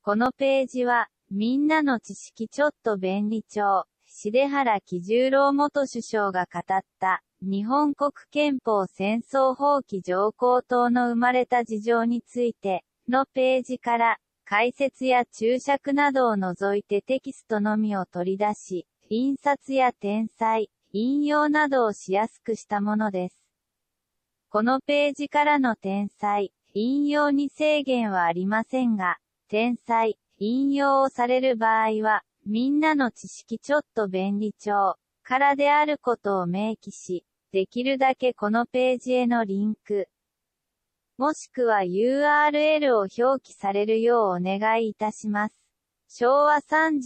このページは、みんなの知識ちょっと便利帳、重原喜十郎元首相が語った、日本国憲法戦争放棄条項等の生まれた事情について、のページから、解説や注釈などを除いてテキストのみを取り出し、印刷や転載、引用などをしやすくしたものです。このページからの転載、引用に制限はありませんが、転載、引用をされる場合は、みんなの知識ちょっと便利帳からであることを明記し、できるだけこのページへのリンク、もしくは URL を表記されるようお願いいたします。昭和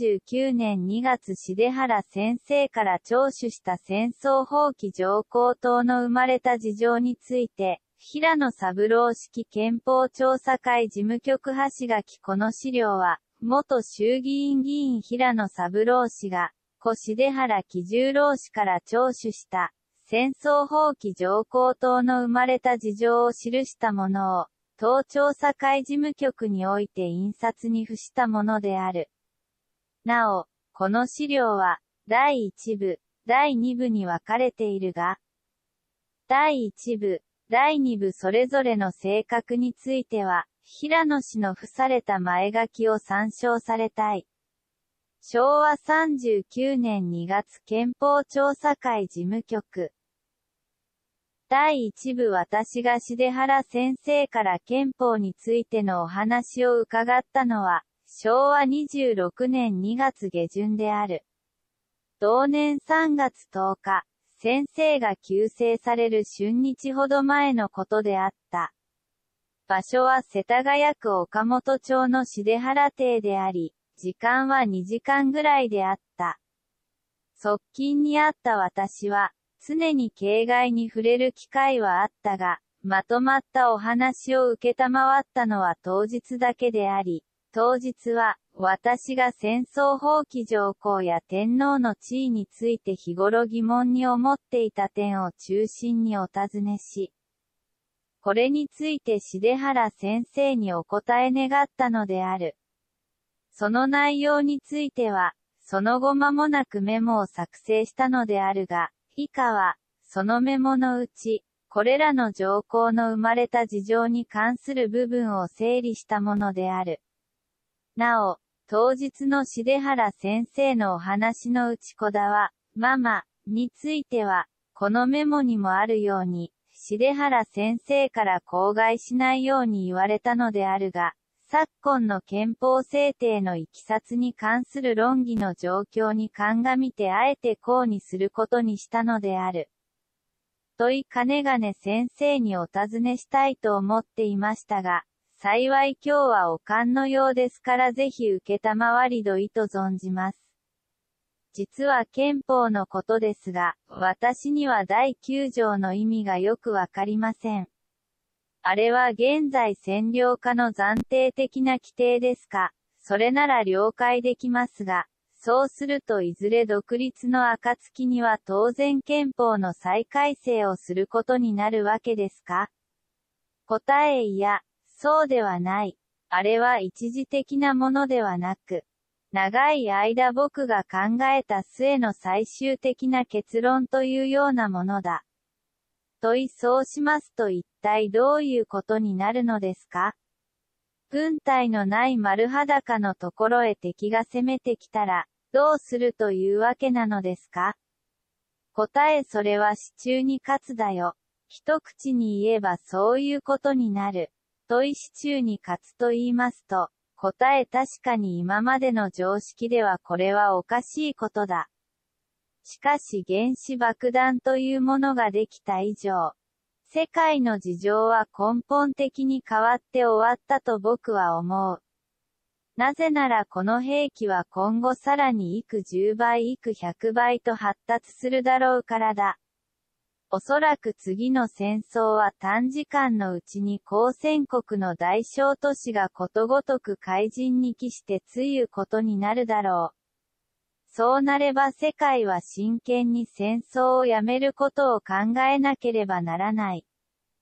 39年2月重原先生から聴取した戦争放棄条項等の生まれた事情について、平野三郎式憲法調査会事務局橋垣この資料は、元衆議院議員平野三郎氏が、故重原喜十郎氏から聴取した、戦争放棄条項等の生まれた事情を記したものを、当調査会事務局において印刷に付したものである。なお、この資料は、第1部、第2部に分かれているが、第1部、第2部それぞれの性格については、平野氏の付された前書きを参照されたい。昭和39年2月憲法調査会事務局。第1部私が重原先生から憲法についてのお話を伺ったのは、昭和26年2月下旬である。同年3月10日、先生が急逝される春日ほど前のことであった。場所は世田谷区岡本町の重原邸であり、時間は2時間ぐらいであった。側近にあった私は、常に形骸に触れる機会はあったが、まとまったお話を受けたまわったのは当日だけであり、当日は、私が戦争放棄条項や天皇の地位について日頃疑問に思っていた点を中心にお尋ねし、これについて重原先生にお答え願ったのである。その内容については、その後間もなくメモを作成したのであるが、以下は、そのメモのうち、これらの条項の生まれた事情に関する部分を整理したものである。なお、当日の重原先生のお話のうちこだわ、ママ、については、このメモにもあるように、重原先生から口外しないように言われたのであるが、昨今の憲法制定のいきさつに関する論議の状況に鑑みてあえてこうにすることにしたのである。とかねがね先生にお尋ねしたいと思っていましたが、幸い今日はお勘のようですからぜひ受けたまわりどいと存じます。実は憲法のことですが、私には第9条の意味がよくわかりません。あれは現在占領下の暫定的な規定ですか。それなら了解できますが、そうするといずれ独立の暁には当然憲法の再改正をすることになるわけですか。答えいや、そうではない。あれは一時的なものではなく、長い間僕が考えた末の最終的な結論というようなものだ。そうしますと一体どういうことになるのですか？軍隊のない丸裸のところへ敵が攻めてきたら、どうするというわけなのですか？答えそれは手中に勝つだよ。一口に言えばそういうことになる。手中に勝つと言いますと、答え確かに今までの常識ではこれはおかしいことだ。しかし原子爆弾というものができた以上、世界の事情は根本的に変わって終わったと僕は思う。なぜならこの兵器は今後さらに幾10倍幾100倍と発達するだろうからだ。おそらく次の戦争は短時間のうちに交戦国の大小都市がことごとく怪人に帰してつうことになるだろう。そうなれば世界は真剣に戦争をやめることを考えなければならない。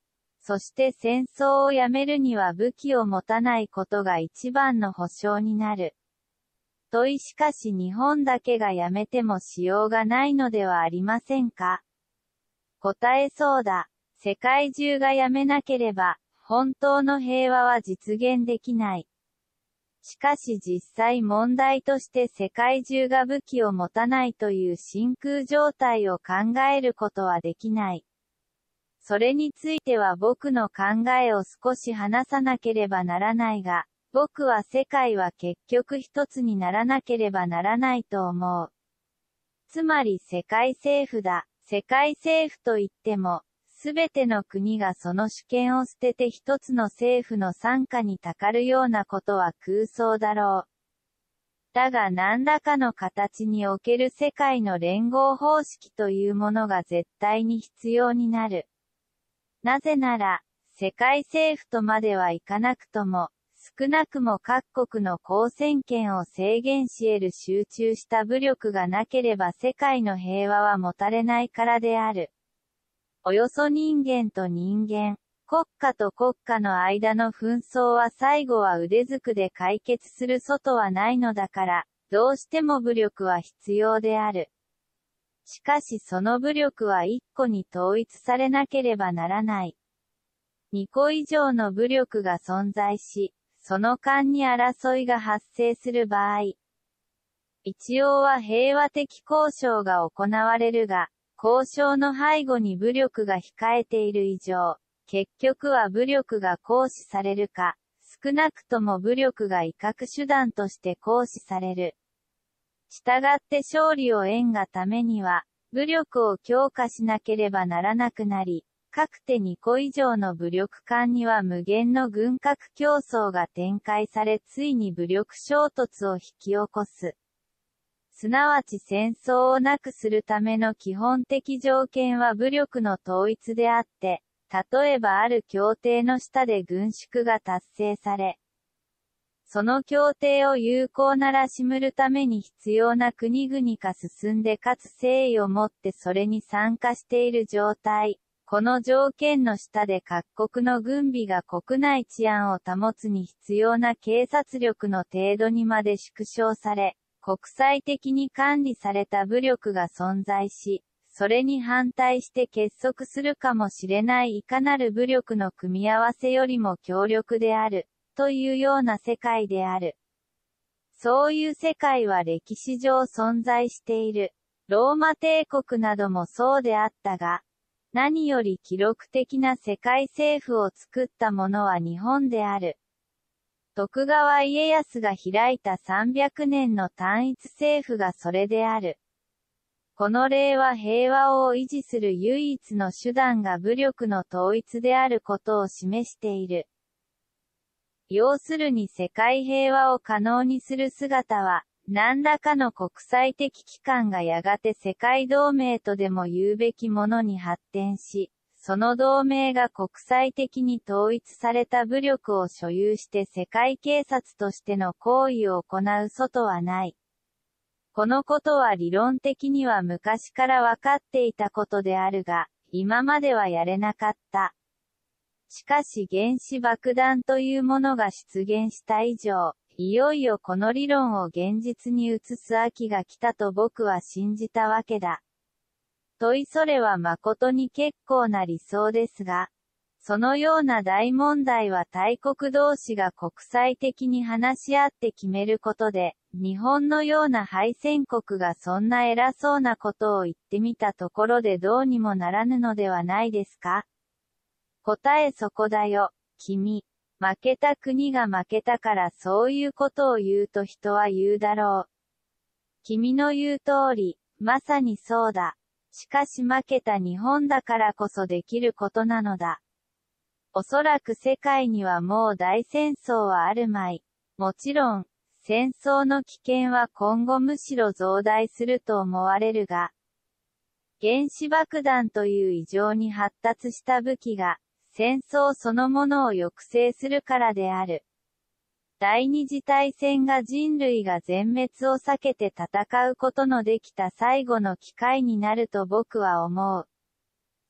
そして戦争をやめるには武器を持たないことが一番の保証になる。しかし日本だけがやめてもしようがないのではありませんか。答えそうだ。世界中がやめなければ、本当の平和は実現できない。しかし実際問題として世界中が武器を持たないという真空状態を考えることはできない。それについては僕の考えを少し話さなければならないが、僕は世界は結局一つにならなければならないと思う。つまり世界政府だ。世界政府といっても、すべての国がその主権を捨てて一つの政府の傘下にたかるようなことは空想だろう。だが何らかの形における世界の連合方式というものが絶対に必要になる。なぜなら、世界政府とまではいかなくとも、少なくも各国の交戦権を制限し得る集中した武力がなければ世界の平和は持たれないからである。およそ人間と人間、国家と国家の間の紛争は最後は腕ずくで解決する外はないのだから、どうしても武力は必要である。しかしその武力は一個に統一されなければならない。二個以上の武力が存在し、その間に争いが発生する場合、一応は平和的交渉が行われるが、交渉の背後に武力が控えている以上、結局は武力が行使されるか、少なくとも武力が威嚇手段として行使される。したがって勝利を得がためには、武力を強化しなければならなくなり、各手2個以上の武力間には無限の軍拡競争が展開されついに武力衝突を引き起こす。すなわち戦争をなくするための基本的条件は武力の統一であって、例えばある協定の下で軍縮が達成され、その協定を有効ならしむるために必要な国々が進んでかつ誠意をもってそれに参加している状態。この条件の下で各国の軍備が国内治安を保つに必要な警察力の程度にまで縮小され、国際的に管理された武力が存在し、それに反対して結束するかもしれないいかなる武力の組み合わせよりも強力である、というような世界である。そういう世界は歴史上存在している。ローマ帝国などもそうであったが、何より記録的な世界政府を作ったものは日本である。徳川家康が開いた300年の単一政府がそれである。この例は平和を維持する唯一の手段が武力の統一であることを示している。要するに世界平和を可能にする姿は、何らかの国際的機関がやがて世界同盟とでも言うべきものに発展し、その同盟が国際的に統一された武力を所有して世界警察としての行為を行う外はない。このことは理論的には昔から分かっていたことであるが、今まではやれなかった。しかし原子爆弾というものが出現した以上、いよいよこの理論を現実に移す秋が来たと僕は信じたわけだ。それは誠に結構な理想ですが、そのような大問題は大国同士が国際的に話し合って決めることで、日本のような敗戦国がそんな偉そうなことを言ってみたところでどうにもならぬのではないですか？答えそこだよ、君。負けた国が負けたからそういうことを言うと人は言うだろう。君の言う通り、まさにそうだ。しかし負けた日本だからこそできることなのだ。おそらく世界にはもう大戦争はあるまい。もちろん、戦争の危険は今後むしろ増大すると思われるが、原子爆弾という異常に発達した武器が、戦争そのものを抑制するからである。第二次大戦が人類が全滅を避けて戦うことのできた最後の機会になると僕は思う。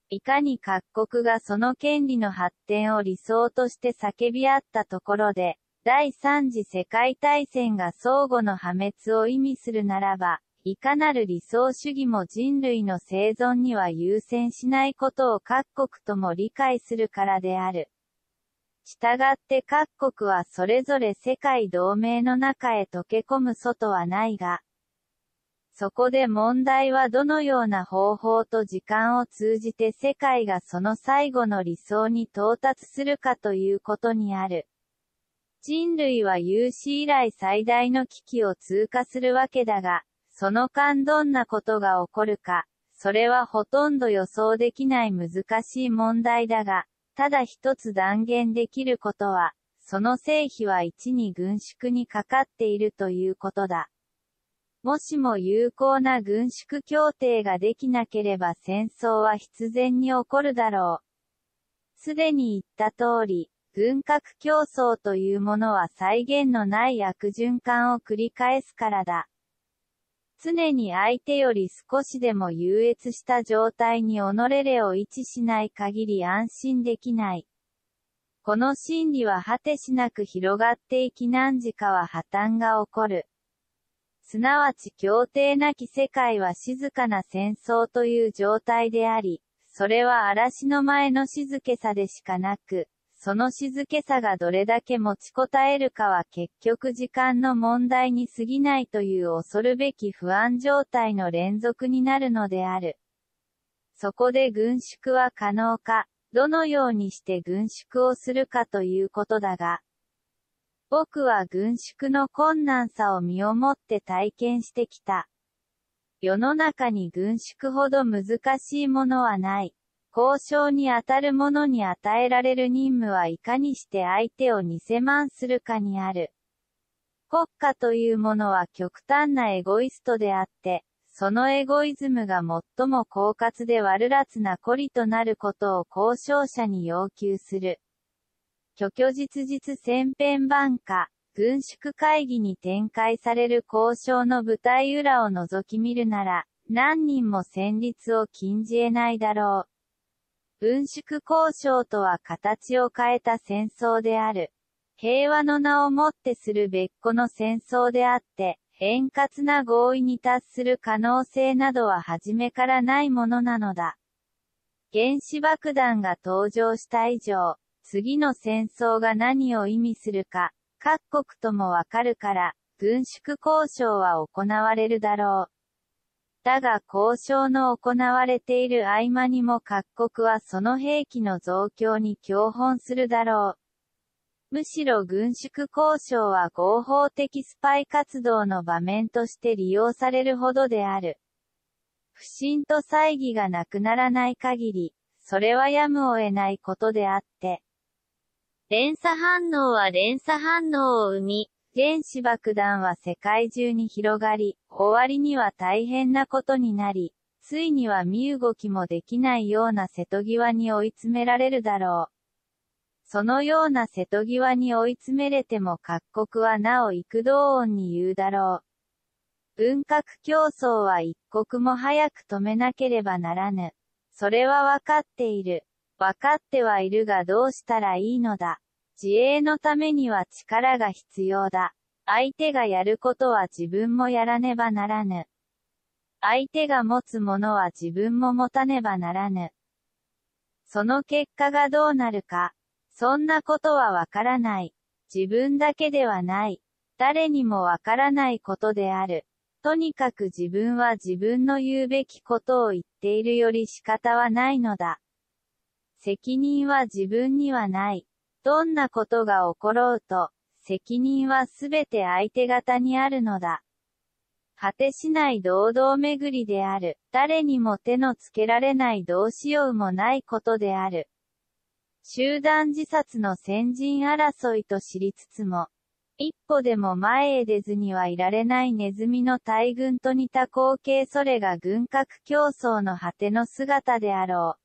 いかに各国がその権利の発展を理想として叫び合ったところで、第三次世界大戦が相互の破滅を意味するならば、いかなる理想主義も人類の生存には優先しないことを各国とも理解するからである。したがって各国はそれぞれ世界同盟の中へ溶け込む外はないが、そこで問題はどのような方法と時間を通じて世界がその最後の理想に到達するかということにある。人類は有史以来最大の危機を通過するわけだが、その間どんなことが起こるか、それはほとんど予想できない難しい問題だが、ただ一つ断言できることは、その成否は一に軍縮にかかっているということだ。もしも有効な軍縮協定ができなければ戦争は必然に起こるだろう。すでに言った通り、軍拡競争というものは際限のない悪循環を繰り返すからだ。常に相手より少しでも優越した状態に己を位置しない限り安心できない。この心理は果てしなく広がっていき何時かは破綻が起こる。すなわち協定なき世界は静かな戦争という状態であり、それは嵐の前の静けさでしかなく、その静けさがどれだけ持ちこたえるかは結局時間の問題に過ぎないという恐るべき不安状態の連続になるのである。そこで軍縮は可能か、どのようにして軍縮をするかということだが、僕は軍縮の困難さを身をもって体験してきた。世の中に軍縮ほど難しいものはない。交渉にあたる者に与えられる任務はいかにして相手を偽満するかにある。国家というものは極端なエゴイストであって、そのエゴイズムが最も狡猾で悪辣な孤利となることを交渉者に要求する。虚虚実実千変万化、軍縮会議に展開される交渉の舞台裏を覗き見るなら、何人も戦慄を禁じ得ないだろう。軍縮交渉とは形を変えた戦争である。平和の名をもってする別個の戦争であって、円滑な合意に達する可能性などは初めからないものなのだ。原子爆弾が登場した以上、次の戦争が何を意味するか、各国ともわかるから、軍縮交渉は行われるだろう。だが交渉の行われている合間にも各国はその兵器の増強に共本するだろう。むしろ軍縮交渉は合法的スパイ活動の場面として利用されるほどである。不信と猜疑がなくならない限り、それはやむを得ないことであって、連鎖反応は連鎖反応を生み、原子爆弾は世界中に広がり、終わりには大変なことになり、ついには身動きもできないような瀬戸際に追い詰められるだろう。そのような瀬戸際に追い詰めれても各国はなお幾度音に言うだろう。軍拡競争は一刻も早く止めなければならぬ。それはわかっている。わかってはいるがどうしたらいいのだ。自衛のためには力が必要だ。相手がやることは自分もやらねばならぬ。相手が持つものは自分も持たねばならぬ。その結果がどうなるか。そんなことはわからない。自分だけではない。誰にもわからないことである。とにかく自分は自分の言うべきことを言っているより仕方はないのだ。責任は自分にはない。どんなことが起ころうと、責任はすべて相手方にあるのだ。果てしない堂々巡りである。誰にも手のつけられないどうしようもないことである。集団自殺の先陣争いと知りつつも、一歩でも前へ出ずにはいられないネズミの大群と似た光景、それが軍拡競争の果ての姿であろう。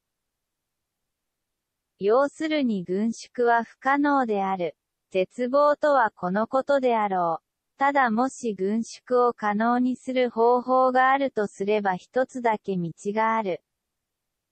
要するに軍縮は不可能である。絶望とはこのことであろう。ただもし軍縮を可能にする方法があるとすれば一つだけ道がある。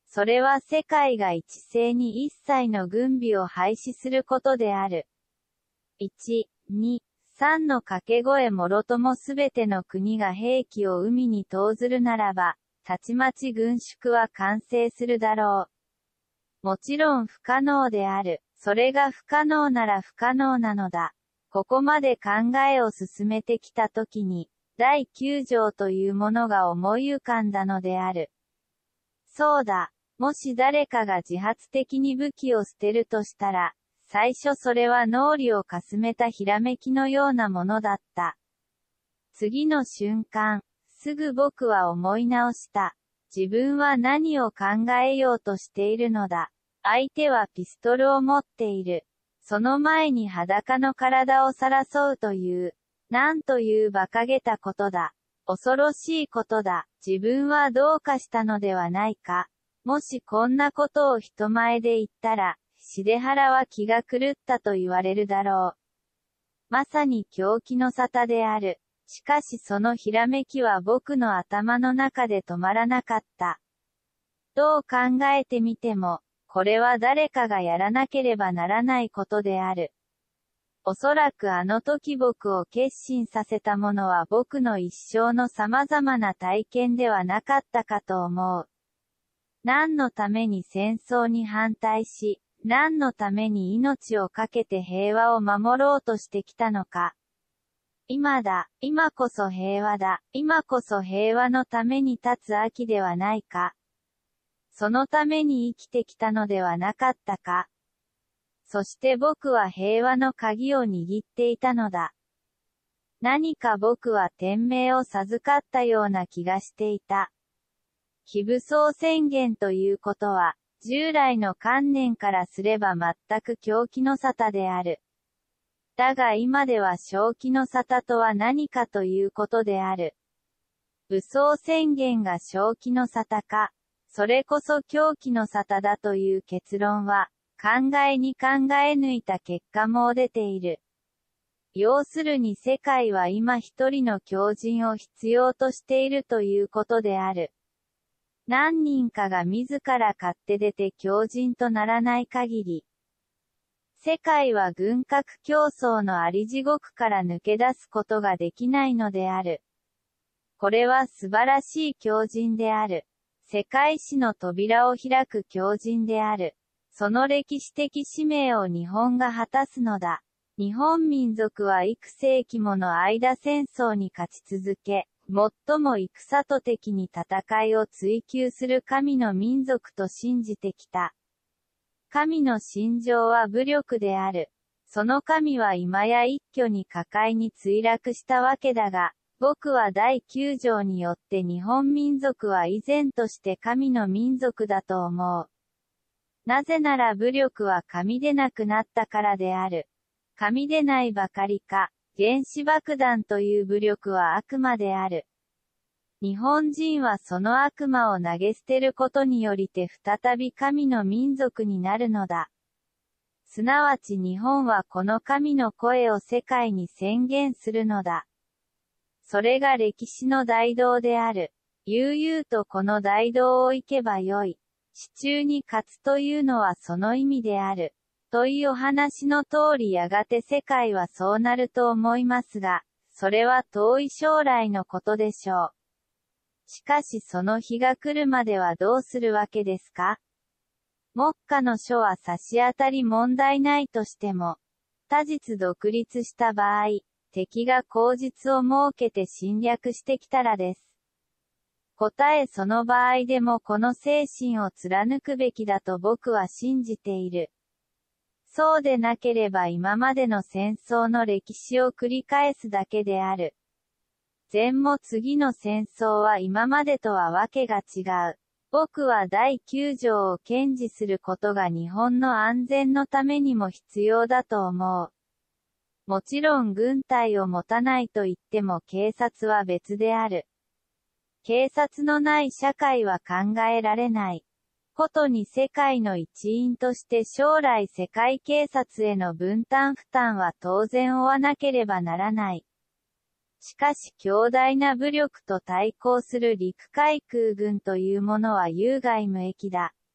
それは世界が一斉に一切の軍備を廃止することである。1、2、3の掛け声もろともすべての国が兵器を海に投ずるならば、たちまち軍縮は完成するだろう。もちろん不可能である。それが不可能なら不可能なのだ。ここまで考えを進めてきたときに、第9条というものが思い浮かんだのである。そうだ。もし誰かが自発的に武器を捨てるとしたら、最初それは脳裏をかすめたひらめきのようなものだった。次の瞬間、すぐ僕は思い直した。自分は何を考えようとしているのだ。相手はピストルを持っている。その前に裸の体をさらそうという。なんという馬鹿げたことだ。恐ろしいことだ。自分はどうかしたのではないか。もしこんなことを人前で言ったら、シ原は気が狂ったと言われるだろう。まさに狂気の沙汰である。しかしそのひらめきは僕の頭の中で止まらなかった。どう考えてみても、これは誰かがやらなければならないことである。おそらくあの時僕を決心させたものは僕の一生の様々な体験ではなかったかと思う。何のために戦争に反対し、何のために命を懸けて平和を守ろうとしてきたのか。今だ、今こそ平和だ、今こそ平和のために立つ秋ではないか。そのために生きてきたのではなかったか。そして僕は平和の鍵を握っていたのだ。何か僕は天命を授かったような気がしていた。非武装宣言ということは、従来の観念からすれば全く狂気の沙汰である。だが今では正気の沙汰とは何かということである。武装宣言が正気の沙汰か、それこそ狂気の沙汰だという結論は、考えに考え抜いた結果も出ている。要するに世界は今一人の狂人を必要としているということである。何人かが自ら勝手出て狂人とならない限り、世界は軍拡競争のあり地獄から抜け出すことができないのである。これは素晴らしい狂人である。世界史の扉を開く狂人である。その歴史的使命を日本が果たすのだ。日本民族は幾世紀もの間戦争に勝ち続け、最も戦と敵に戦いを追求する神の民族と信じてきた。神の信条は武力である。その神は今や一挙に下界に墜落したわけだが、僕は第9条によって日本民族は依然として神の民族だと思う。なぜなら武力は神でなくなったからである。神でないばかりか、原子爆弾という武力は悪魔である。日本人はその悪魔を投げ捨てることによりて再び神の民族になるのだ。すなわち日本はこの神の声を世界に宣言するのだ。それが歴史の大道である。悠々とこの大道を行けばよい。死中に勝つというのはその意味である。というお話の通りやがて世界はそうなると思いますが、それは遠い将来のことでしょう。しかしその日が来るまではどうするわけですか？目下の書は差し当たり問題ないとしても、他日独立した場合、敵が口実を設けて侵略してきたらです。答えその場合でもこの精神を貫くべきだと僕は信じている。そうでなければ今までの戦争の歴史を繰り返すだけである。前も次の戦争は今までとはわけが違う。僕は第9条を堅持することが日本の安全のためにも必要だと思う。もちろん軍隊を持たないと言っても警察は別である。警察のない社会は考えられない。ことに世界の一員として将来世界警察への分担負担は当然負わなければならない。しかし強大な武力と対抗する陸海空軍というものは有害無益だ。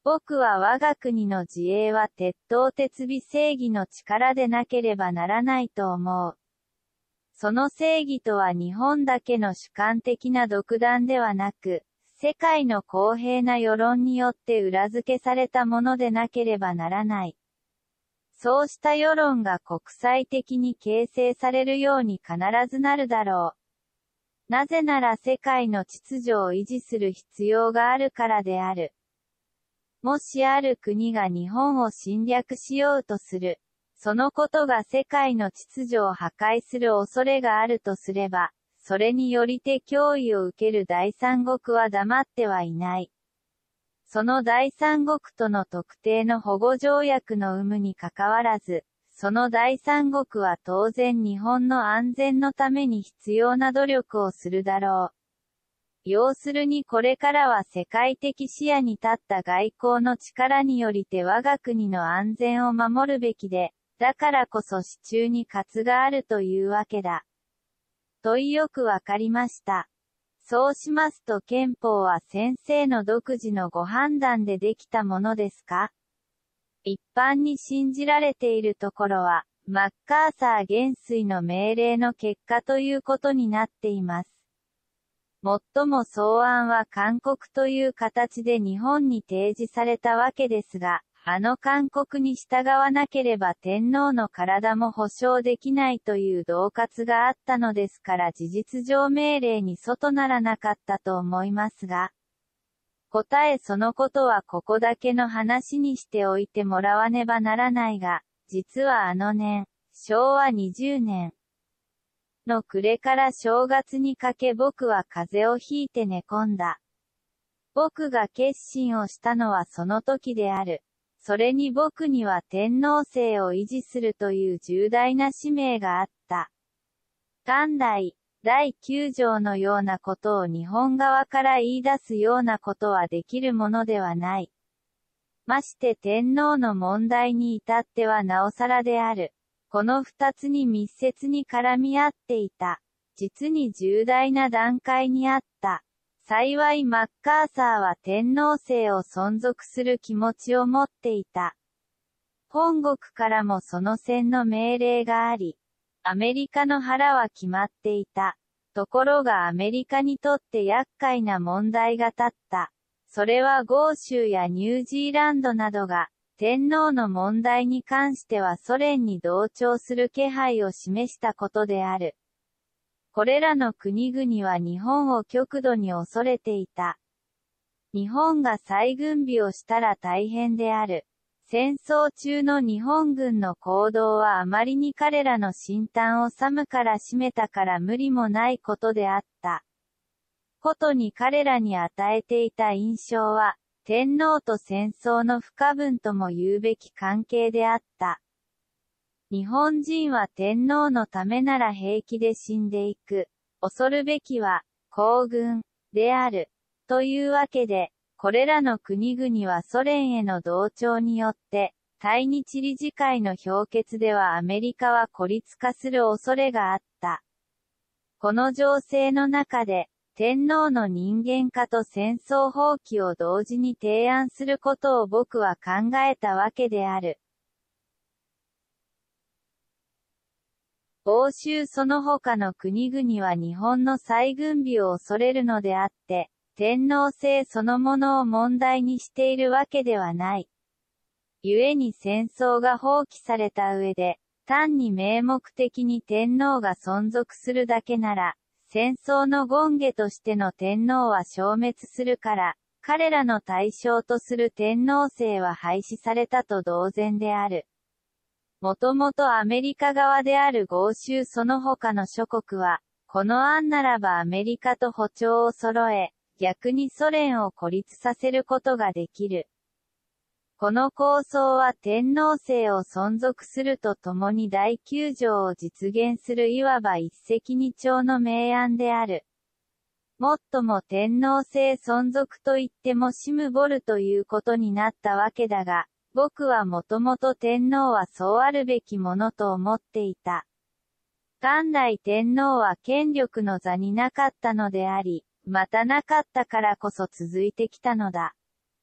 僕は我が国の自衛は鉄頭鉄尾正義の力でなければならないと思う。その正義とは日本だけの主観的な独断ではなく、世界の公平な世論によって裏付けされたものでなければならない。そうした世論が国際的に形成されるように必ずなるだろう。なぜなら世界の秩序を維持する必要があるからである。もしある国が日本を侵略しようとする。そのことが世界の秩序を破壊する恐れがあるとすれば、それによりて脅威を受ける第三国は黙ってはいない。その第三国との特定の保護条約の有無にかかわらず、その第三国は当然日本の安全のために必要な努力をするだろう。要するにこれからは世界的視野に立った外交の力によりて我が国の安全を守るべきで、だからこそ市中に喝があるというわけだ。問いよくわかりました。そうしますと憲法は先生の独自のご判断でできたものですか？一般に信じられているところは、マッカーサー元帥の命令の結果ということになっています。もっとも草案は勧告という形で日本に提示されたわけですが、あの勧告に従わなければ天皇の体も保証できないという恫喝があったのですから事実上命令に外ならなかったと思いますが、答えそのことはここだけの話にしておいてもらわねばならないが、実はあの年、昭和20年、の暮れから正月にかけ僕は風邪をひいて寝込んだ。僕が決心をしたのはその時である。それに僕には天皇制を維持するという重大な使命があった。元来、第9条のようなことを日本側から言い出すようなことはできるものではない。まして天皇の問題に至ってはなおさらである。この二つに密接に絡み合っていた。実に重大な段階にあった。幸いマッカーサーは天皇制を存続する気持ちを持っていた。本国からもその線の命令があり、アメリカの腹は決まっていた。ところがアメリカにとって厄介な問題が立った。それは豪州やニュージーランドなどが、天皇の問題に関してはソ連に同調する気配を示したことである。これらの国々は日本を極度に恐れていた。日本が再軍備をしたら大変である。戦争中の日本軍の行動はあまりに彼らの心胆を寒から締めたから無理もないことであった。ことに彼らに与えていた印象は、天皇と戦争の不可分とも言うべき関係であった。日本人は天皇のためなら平気で死んでいく。恐るべきは、皇軍、である。というわけで、これらの国々はソ連への同調によって、対日理事会の評決ではアメリカは孤立化する恐れがあった。この情勢の中で、天皇の人間化と戦争放棄を同時に提案することを僕は考えたわけである。欧州その他の国々は日本の再軍備を恐れるのであって、天皇制そのものを問題にしているわけではない。故に戦争が放棄された上で、単に名目的に天皇が存続するだけなら、戦争の権下としての天皇は消滅するから、彼らの対象とする天皇制は廃止されたと同然である。もともとアメリカ側である豪州その他の諸国は、この案ならばアメリカと歩調を揃え、逆にソ連を孤立させることができる。この構想は天皇制を存続するとともに第9条を実現するいわば一石二鳥の明暗である。もっとも天皇制存続といってもシムボルということになったわけだが、僕はもともと天皇はそうあるべきものと思っていた。元来天皇は権力の座になかったのであり、またなかったからこそ続いてきたのだ。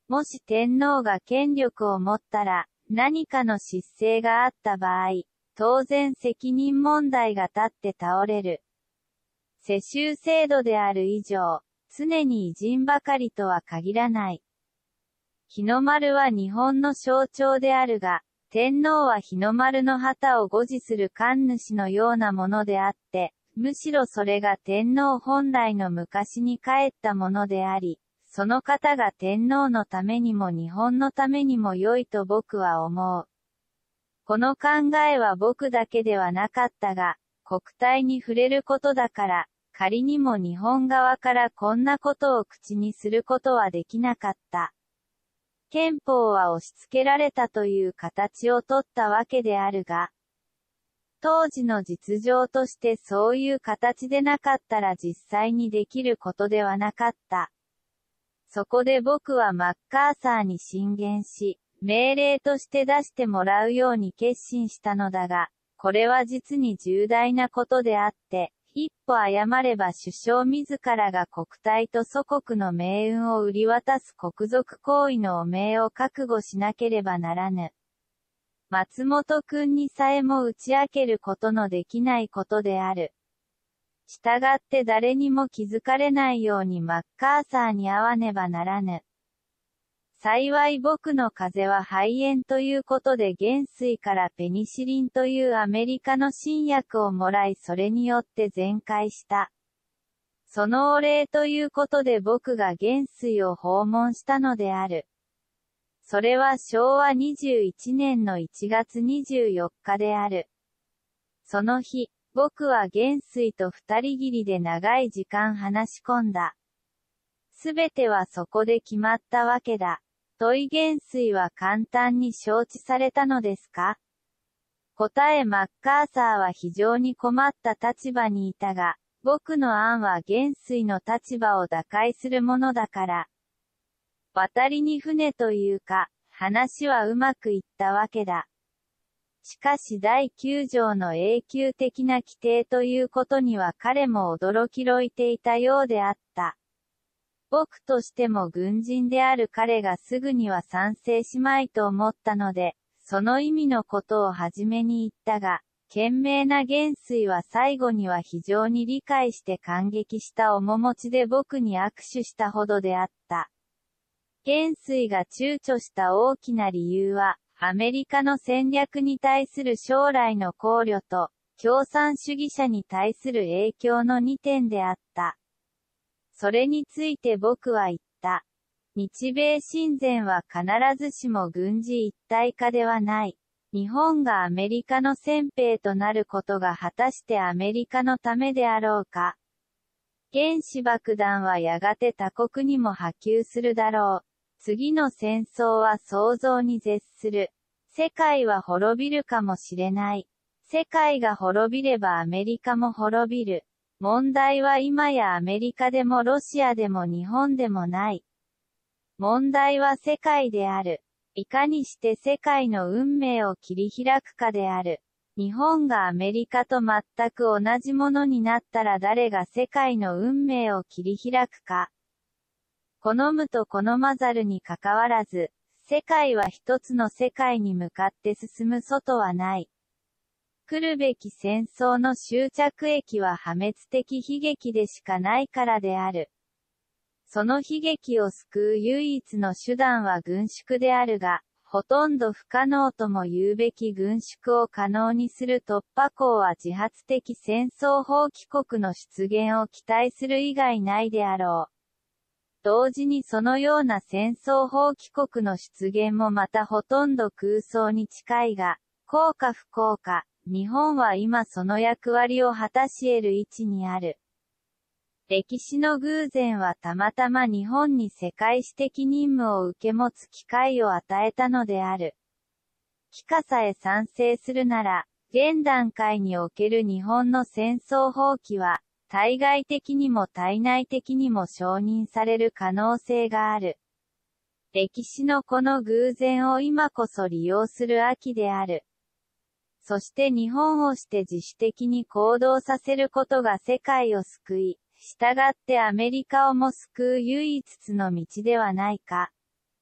もし天皇が権力を持ったら、何かの失勢があった場合、当然責任問題が立って倒れる。世襲制度である以上、常に偉人ばかりとは限らない。日の丸は日本の象徴であるが、天皇は日の丸の旗を護持する神主のようなものであって、むしろそれが天皇本来の昔に帰ったものであり、その方が天皇のためにも日本のためにも良いと僕は思う。この考えは僕だけではなかったが、国体に触れることだから、仮にも日本側からこんなことを口にすることはできなかった。憲法は押し付けられたという形をとったわけであるが、当時の実情としてそういう形でなかったら実際にできることではなかった。そこで僕はマッカーサーに進言し、命令として出してもらうように決心したのだが、これは実に重大なことであって、一歩誤れば首相自らが国体と祖国の命運を売り渡す国賊行為の汚名を覚悟しなければならぬ。松本君にさえも打ち明けることのできないことである。したがって誰にも気づかれないようにマッカーサーに会わねばならぬ。幸い僕の風邪は肺炎ということで元帥からペニシリンというアメリカの新薬をもらいそれによって全快した。そのお礼ということで僕が元帥を訪問したのである。それは昭和21年の1月24日である。その日、僕は元帥と二人きりで長い時間話し込んだ。すべてはそこで決まったわけだ。問い元帥は簡単に承知されたのですか？答えマッカーサーは非常に困った立場にいたが、僕の案は元帥の立場を打開するものだから。渡りに船というか、話はうまくいったわけだ。しかし第9条の永久的な規定ということには彼も驚きろいていたようであった。僕としても軍人である彼がすぐには賛成しまいと思ったので、その意味のことを初めに言ったが、賢明な元帥は最後には非常に理解して感激した面持ちで僕に握手したほどであった。元帥が躊躇した大きな理由は、アメリカの戦略に対する将来の考慮と、共産主義者に対する影響の2点であった。それについて僕は言った。日米親善は必ずしも軍事一体化ではない。日本がアメリカの先兵となることが果たしてアメリカのためであろうか。原子爆弾はやがて他国にも波及するだろう。次の戦争は想像に絶する。世界は滅びるかもしれない。世界が滅びればアメリカも滅びる。問題は今やアメリカでもロシアでも日本でもない。問題は世界である。いかにして世界の運命を切り開くかである。日本がアメリカと全く同じものになったら誰が世界の運命を切り開くか。好むと好まざるにかかわらず、世界は一つの世界に向かって進む外はない。来るべき戦争の終着駅は破滅的悲劇でしかないからである。その悲劇を救う唯一の手段は軍縮であるが、ほとんど不可能とも言うべき軍縮を可能にする突破口は自発的戦争放棄国の出現を期待する以外ないであろう。同時にそのような戦争放棄国の出現もまたほとんど空想に近いが、幸か不幸か、日本は今その役割を果たし得る位置にある。歴史の偶然はたまたま日本に世界史的任務を受け持つ機会を与えたのである。帰化さえ賛成するなら、現段階における日本の戦争放棄は、対外的にも対内的にも承認される可能性がある。歴史のこの偶然を今こそ利用する秋である。そして日本をして自主的に行動させることが世界を救い、従ってアメリカをも救う唯一の道ではないか。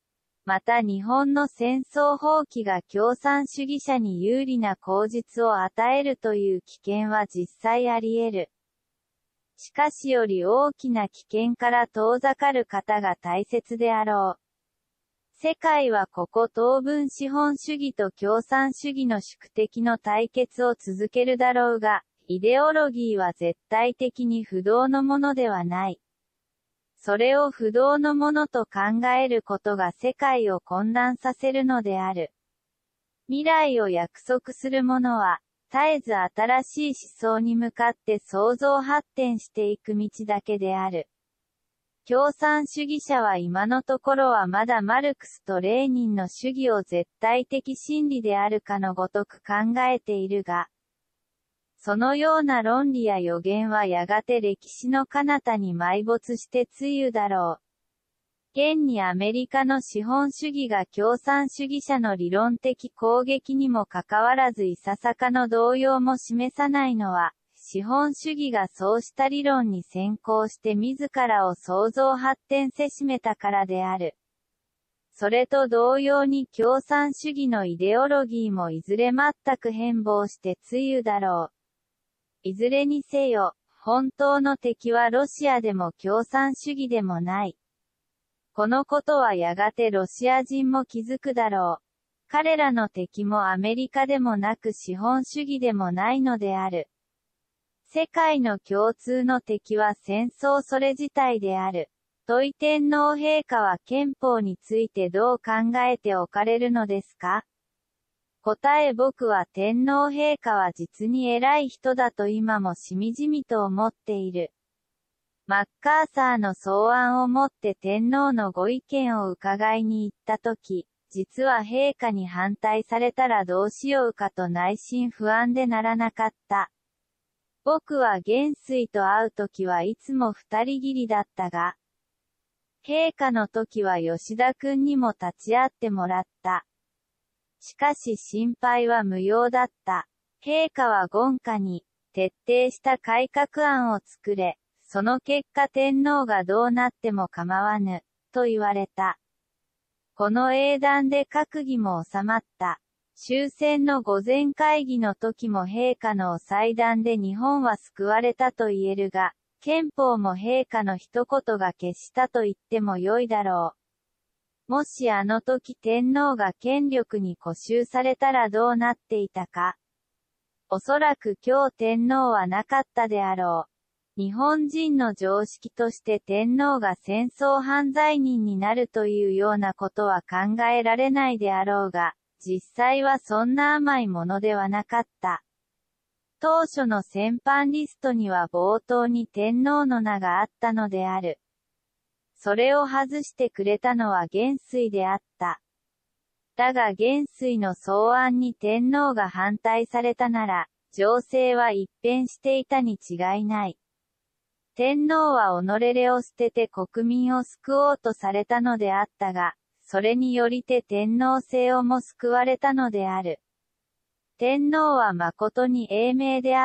また日本の戦争放棄が共産主義者に有利な口実を与えるという危険は実際あり得る。しかしより大きな危険から遠ざかる方が大切であろう。世界はここ当分資本主義と共産主義の宿敵の対決を続けるだろうが、イデオロギーは絶対的に不動のものではない。それを不動のものと考えることが世界を混乱させるのである。未来を約束するものは、絶えず新しい思想に向かって創造発展していく道だけである。共産主義者は今のところはまだマルクスとレーニンの主義を絶対的真理であるかのごとく考えているが、そのような論理や予言はやがて歴史の彼方に埋没してつだろう。現にアメリカの資本主義が共産主義者の理論的攻撃にもかかわらずいささかの動揺も示さないのは、資本主義がそうした理論に先行して自らを創造発展せしめたからである。それと同様に共産主義のイデオロギーもいずれ全く変貌してだろう。いずれにせよ、本当の敵はロシアでも共産主義でもない。このことはやがてロシア人も気づくだろう。彼らの敵もアメリカでもなく資本主義でもないのである。世界の共通の敵は戦争それ自体である。問い天皇陛下は憲法についてどう考えておかれるのですか？答え僕は天皇陛下は実に偉い人だと今もしみじみと思っている。マッカーサーの草案をもって天皇のご意見を伺いに行ったとき、実は陛下に反対されたらどうしようかと内心不安でならなかった。僕は元帥と会うときはいつも二人きりだったが、陛下のときは吉田君にも立ち会ってもらった。しかし心配は無用だった。陛下は言下に、徹底した改革案を作れ、その結果天皇がどうなっても構わぬ、と言われた。この英断で閣議も収まった。終戦の御前会議の時も陛下のお裁断で日本は救われたと言えるが、憲法も陛下の一言が消したと言っても良いだろう。もしあの時天皇が権力に固執されたらどうなっていたか。おそらく今日天皇はなかったであろう。日本人の常識として天皇が戦争犯罪人になるというようなことは考えられないであろうが、実際はそんな甘いものではなかった。当初の戦犯リストには冒頭に天皇の名があったのである。それを外してくれたのは元帥であった。だが元帥の草案に天皇が反対されたなら、情勢は一変していたに違いない。天皇は己を捨てて国民を救おうとされたのであったが、それによりて天皇制をも救われたのである。天皇は誠に英明であった。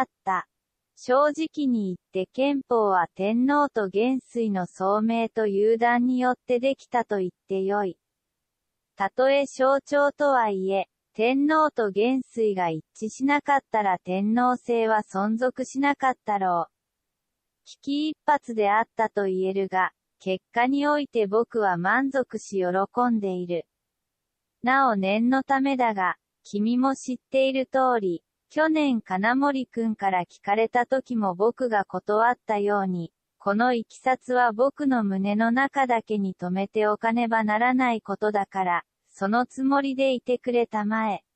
正直に言って憲法は天皇と元帥の聡明と勇断によってできたと言ってよい。たとえ象徴とはいえ、天皇と元帥が一致しなかったら天皇制は存続しなかったろう。危機一髪であったと言えるが、結果において僕は満足し喜んでいる。なお念のためだが、君も知っている通り、去年金森くんから聞かれた時も僕が断ったように、このいきさつは僕の胸の中だけに留めておかねばならないことだから、そのつもりでいてくれたまえ。